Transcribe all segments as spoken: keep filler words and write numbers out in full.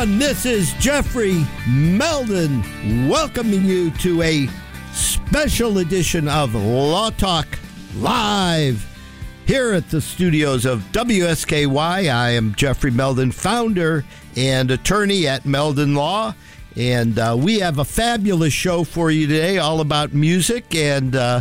everyone. This is Jeffrey Meldon welcoming you to a special edition of Law Talk Live here at the studios of W S K Y. I am Jeffrey Meldon, founder and attorney at Meldon Law, and uh, we have a fabulous show for you today, all about music. And uh,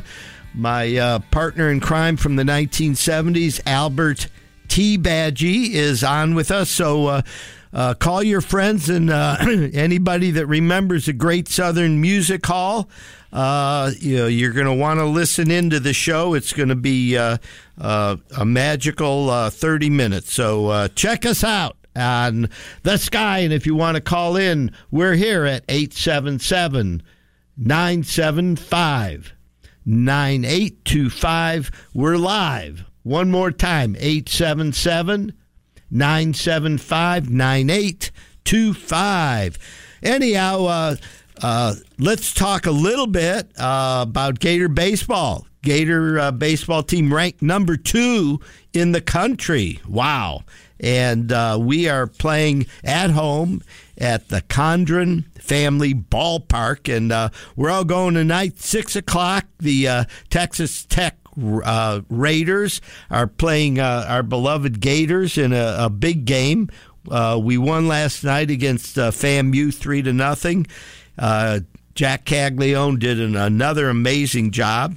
my uh, partner in crime from the nineteen seventies, Albert T. Badgie, is on with us. So uh, uh, call your friends and uh, anybody that remembers a great Southern music hall. Uh, you know, you're going to want to listen into the show. It's going to be uh, uh, a magical uh, thirty minutes. So uh, check us out on the Sky. And if you want to call in, we're here at eight seven seven, nine seven five, nine eight two five. We're live. One more time, eight seven seven, nine seven five, nine eight two five. Anyhow, uh, uh, let's talk a little bit uh, about Gator baseball. Gator uh, baseball team ranked number two in the country. Wow. And uh, we are playing at home at the Condren Family Ballpark. And uh, we're all going tonight, six o'clock. The uh, Texas Tech Uh, Raiders are playing uh, our beloved Gators in a, a big game. Uh, we won last night against uh, FAMU three to nothing. Uh, Jack Caglione did an, another amazing job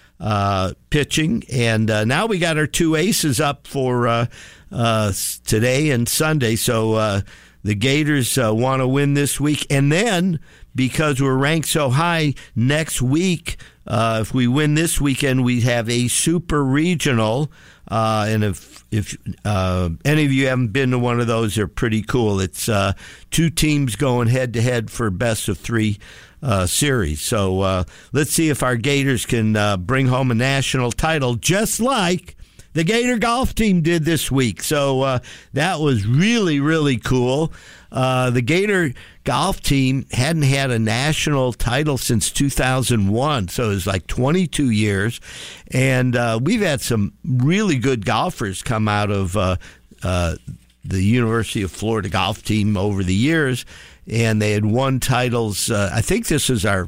uh, pitching, and uh, now we got our two aces up for uh, uh, today and Sunday. So uh, the Gators uh, want to win this week, and then because we're ranked so high, next week, uh, if we win this weekend, we have a super regional. Uh, and if if uh, any of you haven't been to one of those, they're pretty cool. It's uh, two teams going head-to-head for best of three uh, series. So uh, let's see if our Gators can uh, bring home a national title, just like the Gator golf team did this week. So uh, that was really, really cool. Uh, the Gator golf team hadn't had a national title since two thousand one, so it was like twenty-two years. And uh, we've had some really good golfers come out of uh, uh, the University of Florida golf team over the years, and they had won titles. Uh, I think this is our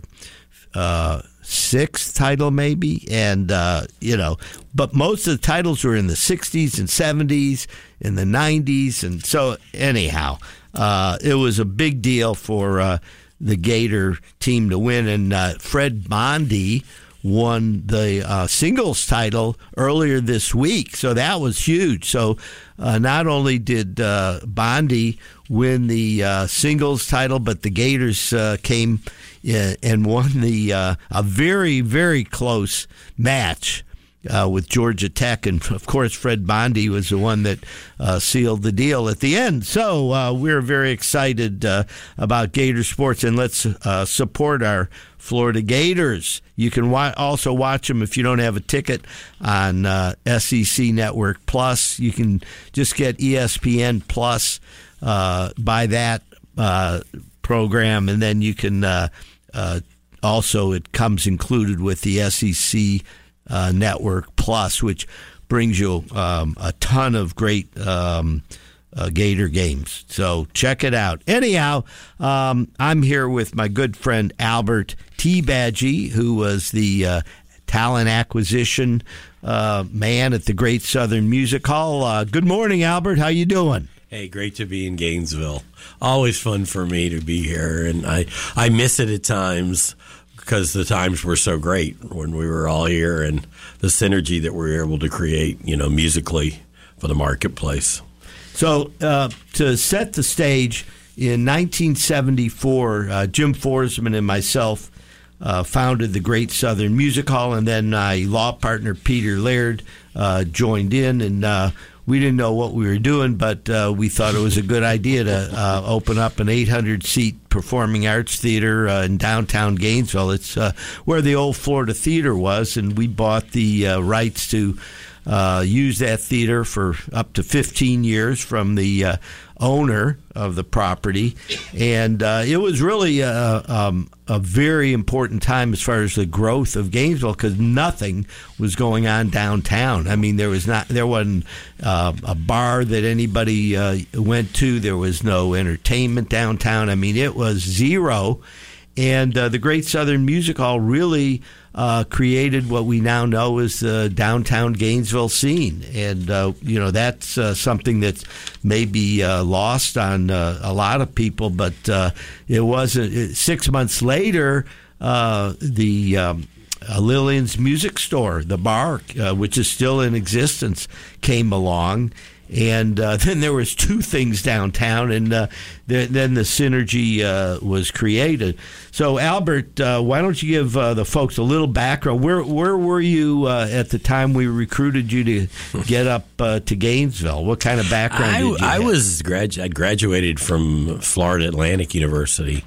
uh, sixth title maybe, and uh, you know, but most of the titles were in the sixties and seventies, in the nineties, and so anyhow. Uh, it was a big deal for uh, the Gator team to win, and uh, Fred Bondi won the uh, singles title earlier this week, so that was huge. So uh, not only did uh, Bondi win the uh, singles title, but the Gators uh, came uh, and won the uh, a very, very close match Uh, with Georgia Tech, and of course Fred Bondi was the one that uh, sealed the deal at the end. So uh, we're very excited uh, about Gator sports, and let's uh, support our Florida Gators. You can wa- also watch them if you don't have a ticket on uh, S E C Network Plus. You can just get E S P N Plus, uh, buy that uh, program, and then you can uh, uh, also, it comes included with the S E C Uh, Network Plus, which brings you um, a ton of great um, uh, Gator games. So check it out. Anyhow, um, I'm here with my good friend Albert T. Badgie, who was the uh, talent acquisition uh, man at the Great Southern Music Hall. Uh, good morning, Albert. How you doing? Hey, great to be in Gainesville. Always fun for me to be here, and I, I miss it at times, because the times were so great when we were all here, and the synergy that we were able to create, you know, musically for the marketplace. So uh, to set the stage, in nineteen seventy-four, uh, Jim Forsman and myself uh, founded the Great Southern Music Hall, and then my law partner Peter Laird uh, joined in, and uh, we didn't know what we were doing, but uh, we thought it was a good idea to uh, open up an eight hundred seat performing arts theater uh, in downtown Gainesville. It's uh, where the old Florida Theater was, and we bought the uh, rights to uh, used that theater for up to fifteen years from the uh, owner of the property. And uh, it was really a, um, a very important time as far as the growth of Gainesville, because nothing was going on downtown. I mean, there was not, there wasn't uh, a bar that anybody uh, went to. There was no entertainment downtown. I mean, it was zero. And uh, the Great Southern Music Hall really uh, created what we now know as the downtown Gainesville scene. And, uh, you know, that's uh, something that's maybe uh, lost on uh, a lot of people. But uh, it wasn't. Six months later, uh, the um, uh, Lillian's Music Store, the bar, uh, which is still in existence, came along. And uh, then there was two things downtown, and uh, th- then the synergy uh, was created. So, Albert, uh, why don't you give uh, the folks a little background? Where where were you uh, at the time we recruited you to get up uh, to Gainesville? What kind of background I, did you I have? was grad- I graduated from Florida Atlantic University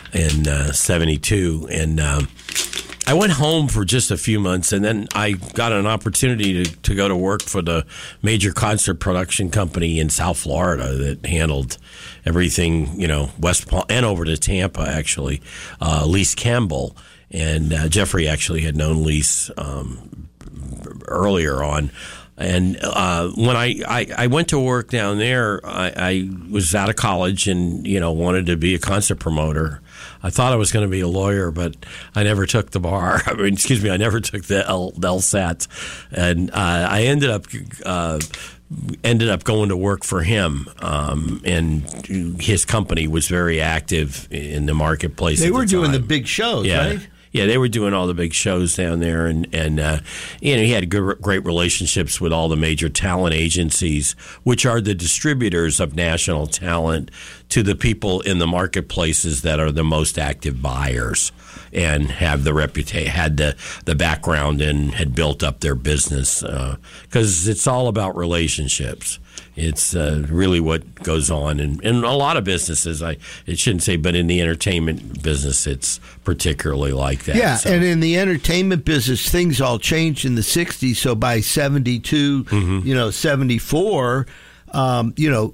in uh, seventy-two, and um, I went home for just a few months, and then I got an opportunity to, to go to work for the major concert production company in South Florida that handled everything, you know, West Palm and over to Tampa, actually. Uh, Lise Campbell, and uh, Jeffrey actually had known Lise um, earlier on. And uh, when I, I, I went to work down there, I, I was out of college and, you know, wanted to be a concert promoter. I thought I was going to be a lawyer, but I never took the bar. I mean, excuse me, I never took the L, the LSAT. And uh, I ended up uh, ended up going to work for him, um, and his company was very active in the marketplace. They at were the doing time. the big shows, yeah. right? Yeah, they were doing all the big shows down there, and and uh, you know, he had good, great relationships with all the major talent agencies, which are the distributors of national talent to the people in the marketplaces that are the most active buyers and have the reputation, had the the background, and had built up their business, because uh, it's all about relationships. It's uh, really what goes on in, in a lot of businesses. I it shouldn't say, but in the entertainment business, it's particularly like that. Yeah, so. And in the entertainment business, things all changed in the sixties. So by seventy-two, mm-hmm. you know, seventy-four, um, you know,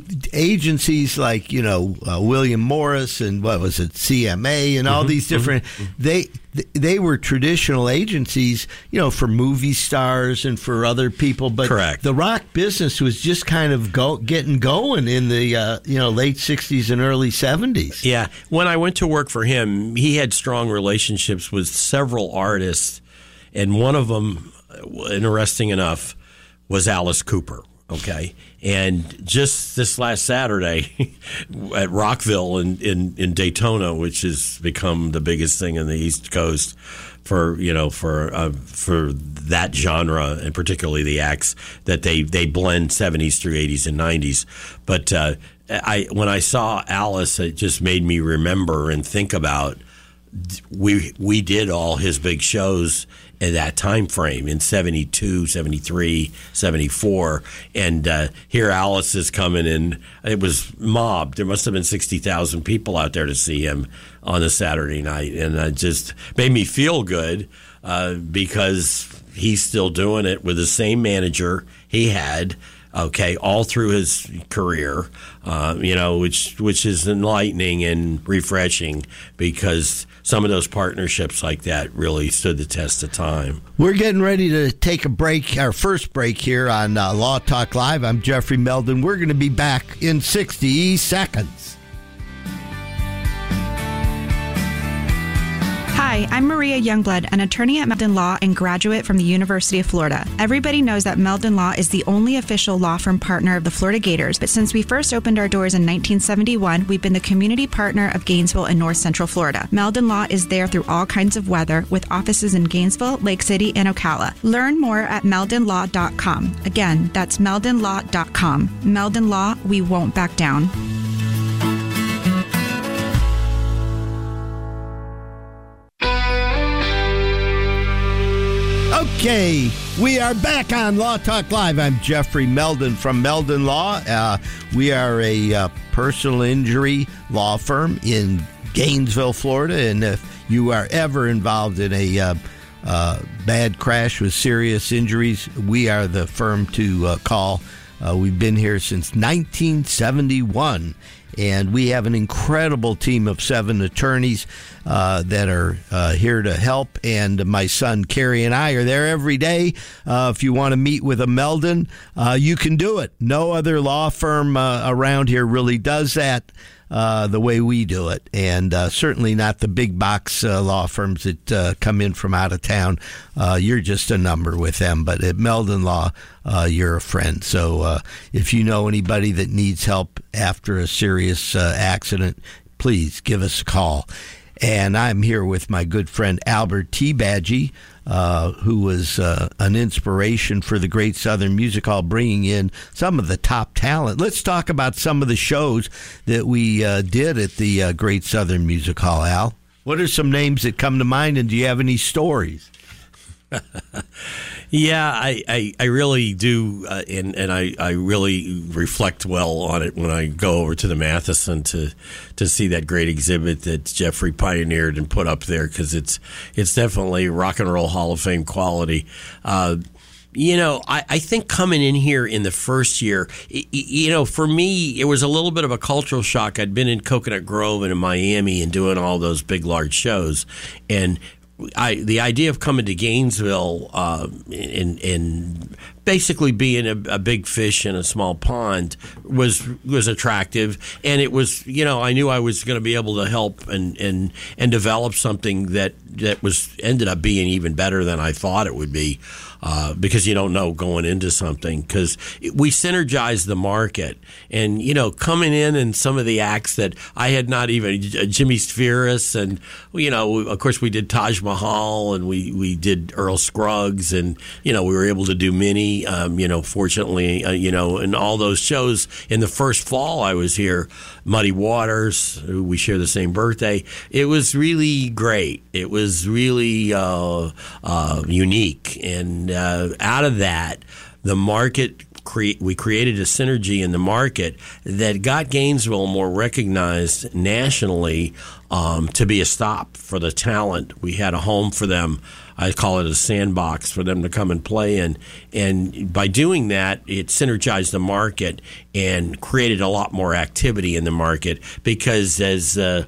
agencies like, you know, uh, William Morris and what was it, C M A and all mm-hmm. these different, mm-hmm. they they were traditional agencies, you know, for movie stars and for other people. But Correct. The rock business was just kind of go, getting going in the, uh, you know, late sixties and early seventies. Yeah. When I went to work for him, he had strong relationships with several artists, and one of them, interesting enough, was Alice Cooper. Okay. And just this last Saturday at Rockville in, in, in Daytona, which has become the biggest thing in the East Coast for, you know, for uh, for that genre, and particularly the acts that they, they blend seventies through eighties and nineties. But uh, I when I saw Alice, it just made me remember and think about we we did all his big shows in that time frame in seventy-two, seventy-three, seventy-four, and uh, here Alice is coming in. It was mobbed. There must have been sixty thousand people out there to see him on a Saturday night, and it just made me feel good uh, because he's still doing it with the same manager he had, okay, all through his career, uh, you know, which which is enlightening and refreshing, because some of those partnerships like that really stood the test of time. We're getting ready to take a break, our first break here on uh, Law Talk Live. I'm Jeffrey Meldon. We're going to be back in sixty seconds. Hi, I'm Maria Youngblood, an attorney at Meldon Law and graduate from the University of Florida. Everybody knows that Meldon Law is the only official law firm partner of the Florida Gators, but since we first opened our doors in nineteen seventy-one, we've been the community partner of Gainesville and North Central Florida. Meldon Law is there through all kinds of weather, with offices in Gainesville, Lake City, and Ocala. Learn more at meldon law dot com. Again, that's meldon law dot com. Meldon Law, we won't back down. Okay, we are back on Law Talk Live. I'm Jeffrey Meldon from Meldon Law. Uh, we are a uh, personal injury law firm in Gainesville, Florida, and if you are ever involved in a uh, uh, bad crash with serious injuries, we are the firm to uh, call. Uh, we've been here since nineteen seventy-one, and we have an incredible team of seven attorneys uh, that are uh, here to help. And my son Kerry and I are there every day. Uh, if you want to meet with a Meldon, uh, you can do it. No other law firm uh, around here really does that uh, the way we do it, and uh, certainly not the big box uh, law firms that uh, come in from out of town. Uh, you're just a number with them, but at Meldon Law, uh, you're a friend. So uh, if you know anybody that needs help after a serious uh, accident, please give us a call. And I'm here with my good friend Albert T. Badgie, uh, who was uh, an inspiration for the Great Southern Music Hall, bringing in some of the top talent. Let's talk about some of the shows that we uh, did at the uh, Great Southern Music Hall, Al. What are some names that come to mind, and do you have any stories? Yeah, I, I, I really do, uh, and, and I, I really reflect well on it when I go over to the Matheson to to see that great exhibit that Jeffrey pioneered and put up there, because it's it's definitely Rock and Roll Hall of Fame quality. Uh, you know, I, I think coming in here in the first year, you know, for me, it was a little bit of a cultural shock. I'd been in Coconut Grove and in Miami and doing all those big, large shows, and I, the idea of coming to Gainesville uh, and, and basically being a, a big fish in a small pond was was attractive, and it was, you know, I knew I was going to be able to help and, and and develop something that that was ended up being even better than I thought it would be, uh, because you don't know going into something, because we synergized the market, and you know, coming in and some of the acts that I had not even, Jimmy Spheris, and you know, of course we did Taj Mahal, and we we did Earl Scruggs, and you know, we were able to do Minnie. Um, you know, fortunately, uh, you know, and all those shows in the first fall I was here, Muddy Waters, who we share the same birthday. It was really great. It was really uh, uh, unique. And uh, out of that, the market, cre- we created a synergy in the market that got Gainesville more recognized nationally, um, to be a stop for the talent. We had a home for them. I call it a sandbox for them to come and play in. And by doing that, it synergized the market and created a lot more activity in the market, because as uh,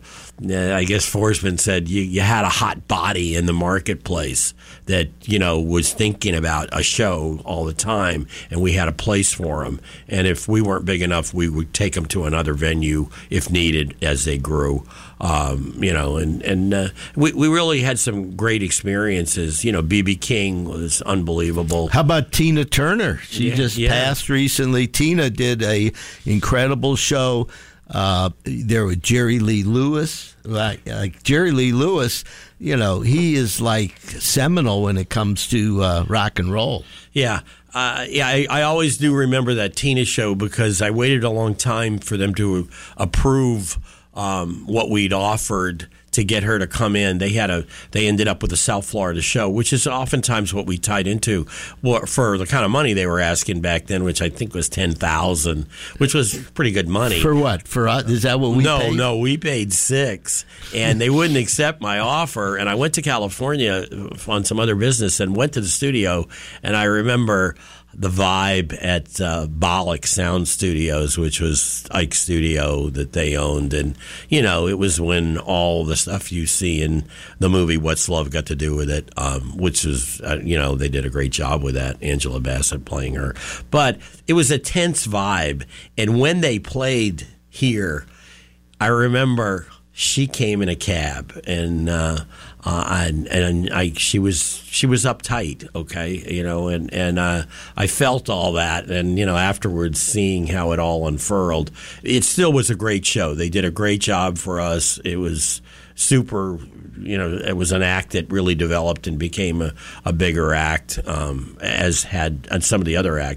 I guess Forsman said, you, you had a hot body in the marketplace that, you know, was thinking about a show all the time, and we had a place for them. And if we weren't big enough, we would take them to another venue if needed as they grew. Um, you know, and, and uh, we, we really had some great experiences. You know, B B King was unbelievable. How about Tina Turner? She yeah, just yeah. passed recently. Tina did a incredible show uh, there with Jerry Lee Lewis. Like, like Jerry Lee Lewis, you know, he is like seminal when it comes to uh, rock and roll. Yeah. Uh, yeah, I, I always do remember that Tina show, because I waited a long time for them to approve Um, what we'd offered to get her to come in. They had a. They ended up with a South Florida show, which is oftentimes what we tied into. Well, for the kind of money they were asking back then, which I think was ten thousand, which was pretty good money. For what? For us? Is that what we? No, paid? no, we paid six, and they wouldn't accept my offer. And I went to California on some other business and went to the studio, and I remember the vibe at uh, Bollock Sound Studios, which was Ike's studio that they owned. And, you know, it was when all the stuff you see in the movie What's Love Got to Do with It, um, which was, uh, you know, they did a great job with that, Angela Bassett playing her. But it was a tense vibe. And when they played here, I remember she came in a cab, and uh, uh, and, and I she was she was uptight, okay, you know, and and uh, I felt all that, and you know, afterwards seeing how it all unfurled, it still was a great show. They did a great job for us. It was super, you know, it was an act that really developed and became a, a bigger act, um, as had and some of the other acts that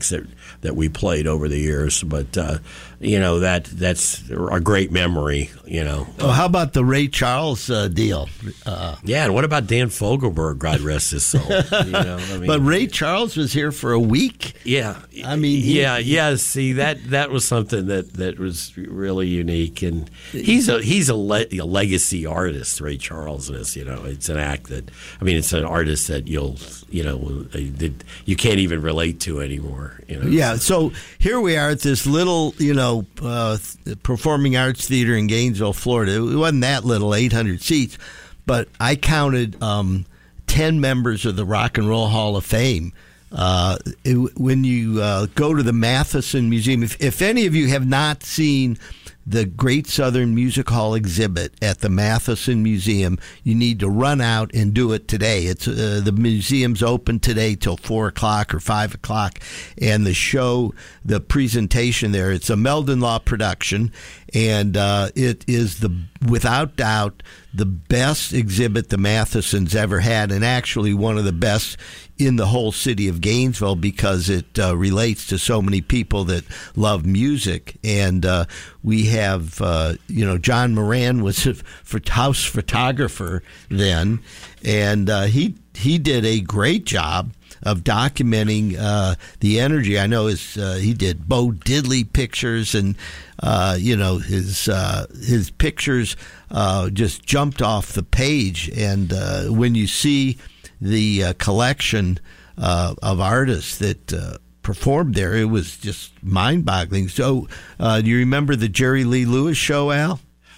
that we played over the years. But uh, you know that that's a great memory. You know. Oh, how about the Ray Charles uh, deal? Uh, yeah, and what about Dan Fogelberg? God rest his soul. You know, I mean, but Ray Charles was here for a week. Yeah, I mean, he, yeah, yeah. See, that that was something that, that was really unique, and he's a he's a, le- a legacy artist. Ray Charles is. You know, it's an act that I mean, it's an artist that you'll you know that you can't even relate to anymore. You know. Yeah. So here we are at this little you know uh, performing arts theater in Gainesville, Florida. It wasn't that little, eight hundred seats, but I counted um, ten members of the Rock and Roll Hall of Fame. Uh, it, when you uh, go to the Matheson Museum, if, if any of you have not seen the Great Southern Music Hall exhibit at the Matheson Museum, you need to run out and do it today. It's uh, the museum's open today till four o'clock or five o'clock, and the show, the presentation there, it's a Meldon Law production, and uh, it is the without doubt the best exhibit the Mathesons ever had, and actually one of the best in the whole city of Gainesville, because it uh, relates to so many people that love music. And uh, we have, uh, you know, John Moran was a house photographer then, and uh, he he did a great job of documenting uh, the energy. I know his uh, he did Bo Diddley pictures, and uh, you know his uh, his pictures uh, just jumped off the page. And uh, when you see the uh, collection uh, of artists that uh, performed there, it was just mind-boggling. So, uh, do you remember the Jerry Lee Lewis show, Al?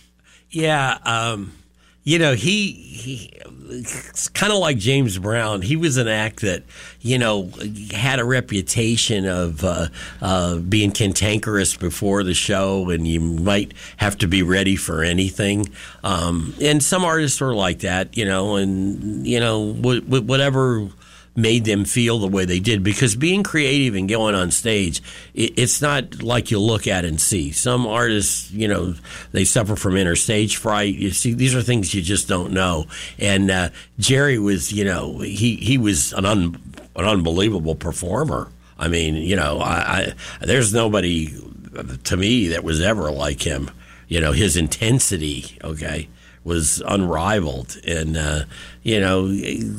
Yeah, um, you know, he, he it's kind of like James Brown. He was an act that, you know, had a reputation of uh, uh, being cantankerous before the show, and you might have to be ready for anything. Um, and some artists were like that, you know, and, you know, w- w- whatever made them feel the way they did, because being creative and going on stage, it, it's not like you look at and see. Some artists, you know, they suffer from inner stage fright. You see, these are things you just don't know. And uh, Jerry was, you know, he, he was an, un, an unbelievable performer. I mean, you know, I, I there's nobody to me that was ever like him. You know, his intensity, okay, was unrivaled. And, uh, you know,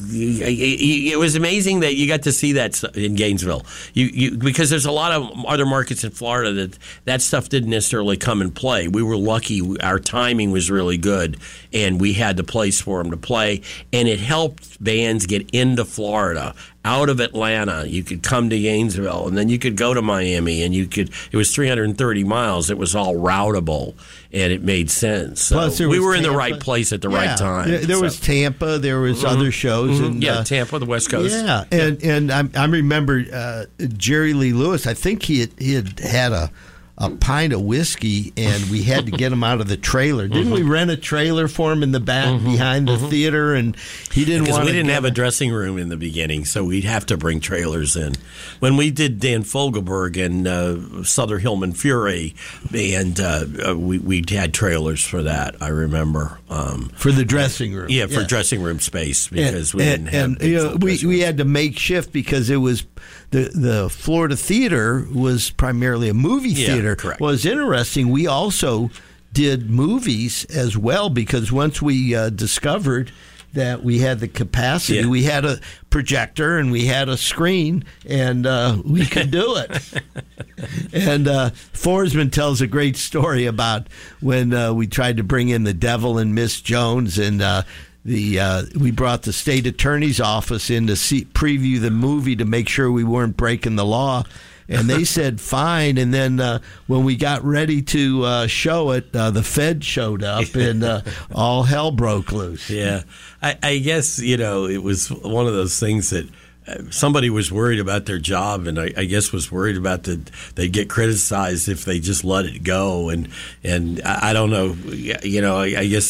it was amazing that you got to see that in Gainesville. You, you, because there's a lot of other markets in Florida that that stuff didn't necessarily come and play. We were lucky. Our timing was really good, and we had the place for them to play. And it helped bands get into Florida. Out of Atlanta, you could come to Gainesville, and then you could go to Miami, and you could. It was three hundred thirty miles. It was all routable, and it made sense. So Plus, we were Tampa. in the right place at the yeah, right time. There, there so. was Tampa. There was mm-hmm. other shows. Mm-hmm. And, yeah, uh, Tampa, the West Coast. Yeah, and and I, I remember uh, Jerry Lee Lewis. I think he had, he had had a. a pint of whiskey, and we had to get him out of the trailer. Didn't mm-hmm. we rent a trailer for him in the back mm-hmm. behind the mm-hmm. theater? And he didn't want to. We didn't get... have a dressing room in the beginning, so we'd have to bring trailers in. When we did Dan Fogelberg and uh, Souther Hillman Furay, and uh, we we had trailers for that. I remember um, for the dressing room. Yeah, for yeah. dressing room space, because and, we and, didn't have. And you know, we we had to make shift because it was. The the Florida Theater was primarily a movie theater. Yeah, correct. What was interesting, we also did movies as well, because once we uh, discovered that we had the capacity, yeah. we had a projector and we had a screen, and uh, we could do it. And uh, Forsman tells a great story about when uh, we tried to bring in The Devil and Miss Jones, and uh, The uh, we brought the state attorney's office in to see, preview the movie to make sure we weren't breaking the law, and they said fine. And then uh, when we got ready to uh, show it, uh, the Fed showed up, and uh, all hell broke loose. Yeah, I, I guess you know it was one of those things that. Somebody was worried about their job, and I, I guess was worried about that they'd get criticized if they just let it go. And and I, I don't know, you know, I, I guess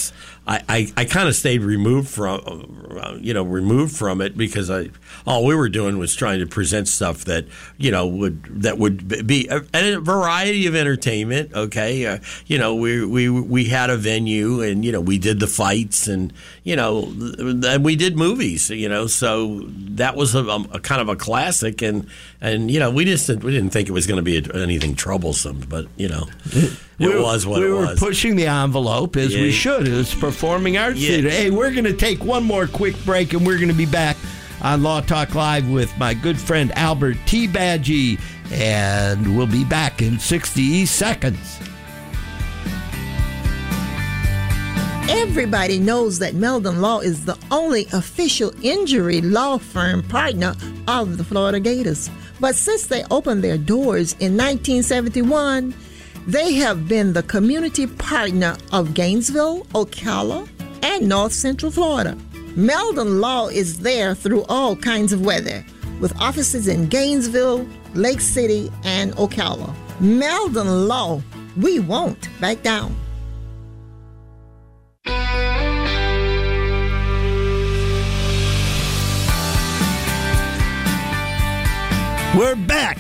I, I, I kind of stayed removed from, uh, you know, removed from it because I all we were doing was trying to present stuff that you know would that would be a, a variety of entertainment. Okay, uh, you know, we we we had a venue and you know we did the fights and you know and we did movies. You know, so that was a, a kind of a classic and and you know we just we didn't think it was going to be a, anything troublesome, but you know. It we, was what we it were was. pushing the envelope as Yeah. we should as performing arts Yeah. theater. Hey, we're going to take one more quick break, and we're going to be back on Law Talk Live with my good friend Albert T. Badgie, and we'll be back in sixty seconds. Everybody knows that Meldon Law is the only official injury law firm partner of the Florida Gators. But since they opened their doors in nineteen seventy-one, they have been the community partner of Gainesville, Ocala, and North Central Florida. Meldon Law is there through all kinds of weather, with offices in Gainesville, Lake City, and Ocala. Meldon Law, we won't back down. We're back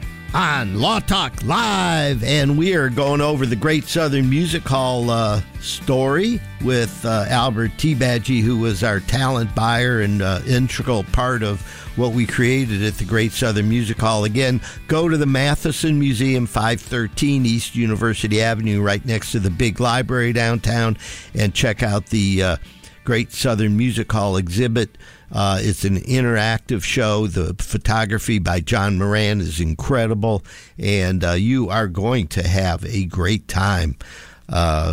on Law Talk Live, and we are going over the Great Southern Music Hall uh, story with uh, Albert T. Badgie, who was our talent buyer and uh, integral part of what we created at the Great Southern Music Hall. Again, go to the Matheson Museum, five thirteen East University Avenue, right next to the big library downtown, and check out the uh, Great Southern Music Hall exhibit. Uh, it's an interactive show. The photography by John Moran is incredible, and uh, you are going to have a great time uh,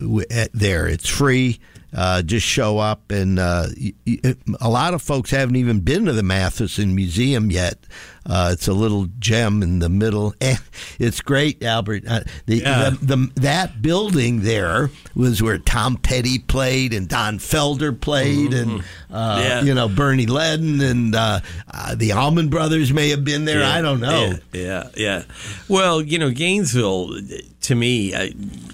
there. It's free. Uh, just show up, and uh, a lot of folks haven't even been to the Matheson Museum yet. Uh, it's a little gem in the middle. It's great, Albert. Uh, the, yeah. the, the that building there was where Tom Petty played and Don Felder played, mm-hmm. and uh, yeah. you know Bernie Ledden and uh, uh, the Allman Brothers may have been there. Yeah. I don't know. Yeah, yeah, yeah. Well, you know, Gainesville to me uh,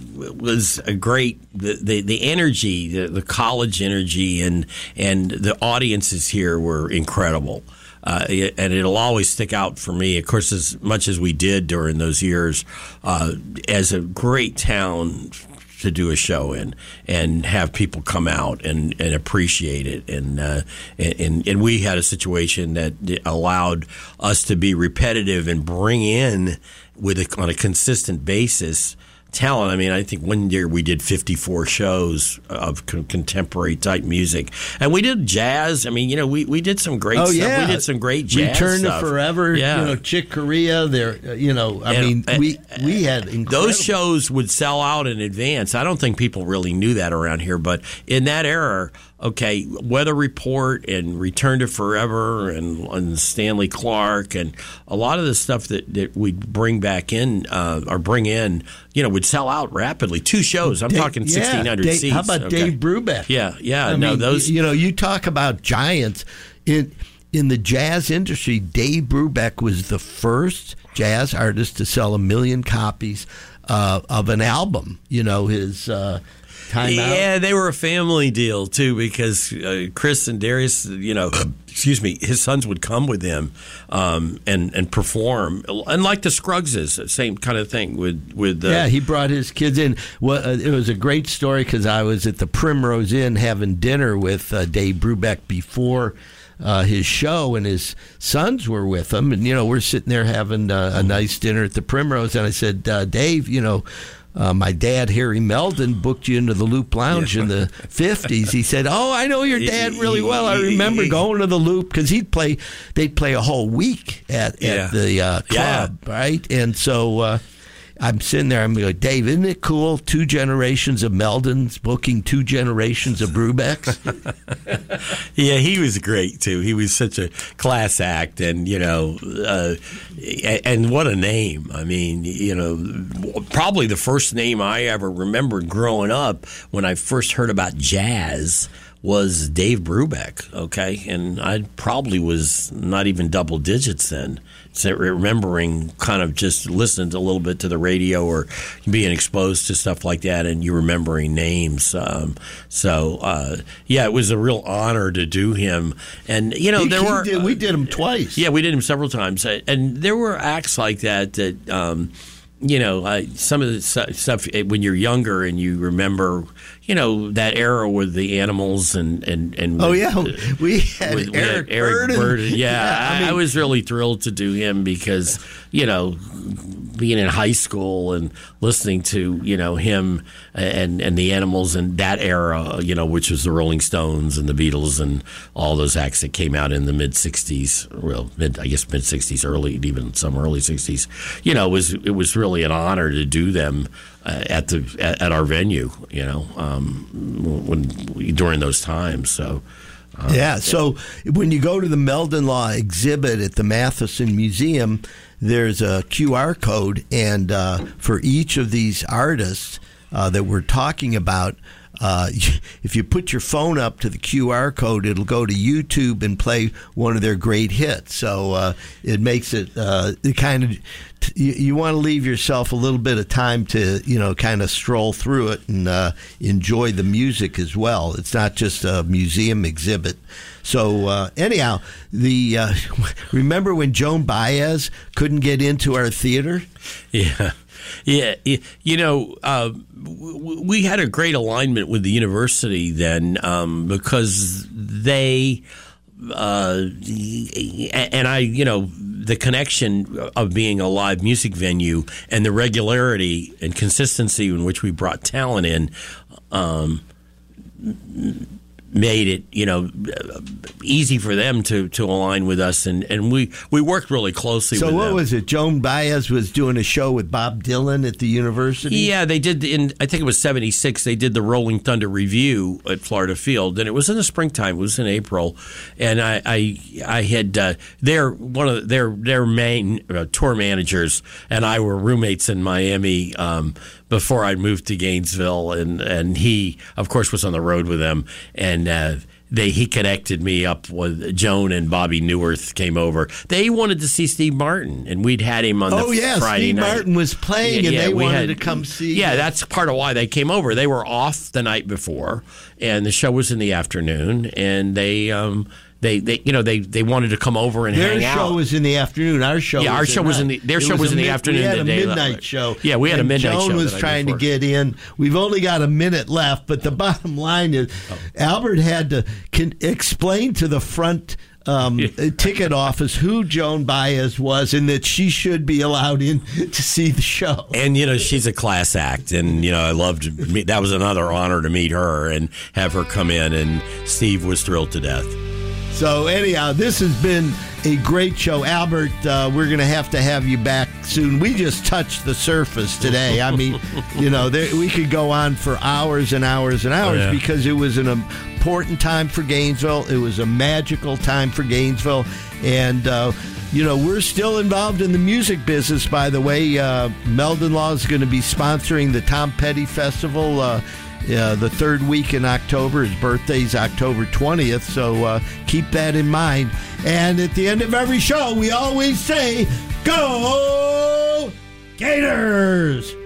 was a great the the, the energy, the, the college energy, and and the audiences here were incredible. Uh, and it'll always stick out for me, of course, as much as we did during those years, uh, as a great town to do a show in and have people come out and, and appreciate it. And, uh, and and we had a situation that allowed us to be repetitive and bring in, with a, on a consistent basis, talent. I mean, I think one year we did fifty-four shows of con- contemporary type music, and we did jazz. I mean, you know, we, we did some great oh, stuff. Yeah. We did some great jazz Return stuff. to Forever, yeah. you know, Chick Corea. There, you know, I and, mean, and, we we had incredible. Those shows would sell out in advance. I don't think people really knew that around here, but in that era. Okay, Weather Report and Return to Forever and, and Stanley Clark and a lot of the stuff that, that we bring back in uh, or bring in, you know, would sell out rapidly. Two shows. I'm Dave, talking sixteen hundred yeah, Dave, seats. How about okay. Dave Brubeck? Yeah, yeah. I no, mean, those. You know, you talk about giants in in the jazz industry. Dave Brubeck was the first jazz artist to sell a million copies uh, of an album. You know, his. Uh, Time yeah, out. They were a family deal too because uh, Chris and Darius, you know, excuse me, his sons would come with him um, and and perform, and like the Scruggses, same kind of thing with with. Uh, yeah, he brought his kids in. Well, uh, it was a great story because I was at the Primrose Inn having dinner with uh, Dave Brubeck before. Uh, his show, and his sons were with him, and you know we're sitting there having uh, a nice dinner at the Primrose, and I said, uh, Dave, you know. Uh, my dad, Harry Meldon, booked you into the Loop Lounge yeah. in the fifties. He said, "Oh, I know your dad really well. I remember going to the Loop because he'd play. They'd play a whole week at, yeah. at the uh, club, yeah. right?" And so uh, I'm sitting there. I'm going, Dave, isn't it cool? Two generations of Meldons booking two generations of Brubecks. Yeah, he was great too. He was such a class act, and you know, uh, and what a name! I mean, you know, probably the first name I ever remembered growing up when I first heard about jazz was Dave Brubeck, okay? And I probably was not even double digits then. So remembering kind of just listening to a little bit to the radio or being exposed to stuff like that, and you remembering names. Um, so, uh, yeah, it was a real honor to do him. And, you know, He- there he were... did- we did him twice. Yeah, we did him several times. And there were acts like that that... Um, You know, uh, some of the stuff when you're younger and you remember, you know, that era with the Animals and and, and Oh with, yeah, uh, we had with, Eric, with Eric Burden. Burden. Yeah, Yeah, I I, mean- I was really thrilled to do him because, you know, being in high school and listening to, you know, him and and the Animals and that era, you know, which was the Rolling Stones and the Beatles and all those acts that came out in the mid sixties, well, mid I guess mid sixties, early even some early sixties. You know, it was it was really an honor to do them uh, at the at, at our venue. You know, um, when during those times. So. Uh, Yeah, so when you go to the Meldon Law exhibit at the Matheson Museum, there's a Q R code, and uh, for each of these artists uh, that we're talking about, uh, if you put your phone up to the Q R code, it'll go to YouTube and play one of their great hits. So uh, it makes it, uh, it kind of, you, you want to leave yourself a little bit of time to, you know, kind of stroll through it and uh, enjoy the music as well. It's not just a museum exhibit. So uh, anyhow, the uh, remember when Joan Baez couldn't get into our theater? Yeah. Yeah, you know, uh, we had a great alignment with the university then um, because they, uh, and I, you know, the connection of being a live music venue and the regularity and consistency in which we brought talent in um, made it, you know, easy for them to, to align with us, and, and we, we worked really closely So with them. what was it? Joan Baez was doing a show with Bob Dylan at the university? Yeah, they did in I think it was seventy-six. They did the Rolling Thunder Review at Florida Field, and it was in the springtime. It was in April, and I I, I had uh, their one of their their main uh, tour managers and I were roommates in Miami um, before I moved to Gainesville, and and he of course was on the road with them, and uh, they he connected me up with Joan, and Bobby Newirth came over. They wanted to see Steve Martin, and we'd had him on the Oh, yeah, Friday Steve night. Martin was playing, and they we wanted had- to come see. Yeah, that's part of why they came over. They were off the night before, and the show was in the afternoon, and they um they, they you know they, they wanted to come over and Their hang show out. was in the afternoon. Our show Yeah, was our at show was in night. the- their It show was a in the mid- afternoon We had a the day- midnight show. Yeah, we had a and midnight Joan show was the night trying to before. get in. We've only got a minute left, but the bottom line is Oh. Albert had to can, explain to the front um, ticket office who Joan Baez was and that she should be allowed in to see the show. And you know she's a class act, and you know I loved me- that was another honor to meet her and have her come in, and Steve was thrilled to death. So anyhow, this has been a great show. Albert, uh, we're going to have to have you back soon. We just touched the surface today. I mean, you know, there, we could go on for hours and hours and hours Oh, yeah. because it was an important time for Gainesville. It was a magical time for Gainesville. And, uh, you know, we're still involved in the music business, by the way. Uh, Meldon Law is going to be sponsoring the Tom Petty Festival uh Uh, the third week in October. His birthday's October twentieth, so uh, keep that in mind. And at the end of every show, we always say, Go Gators!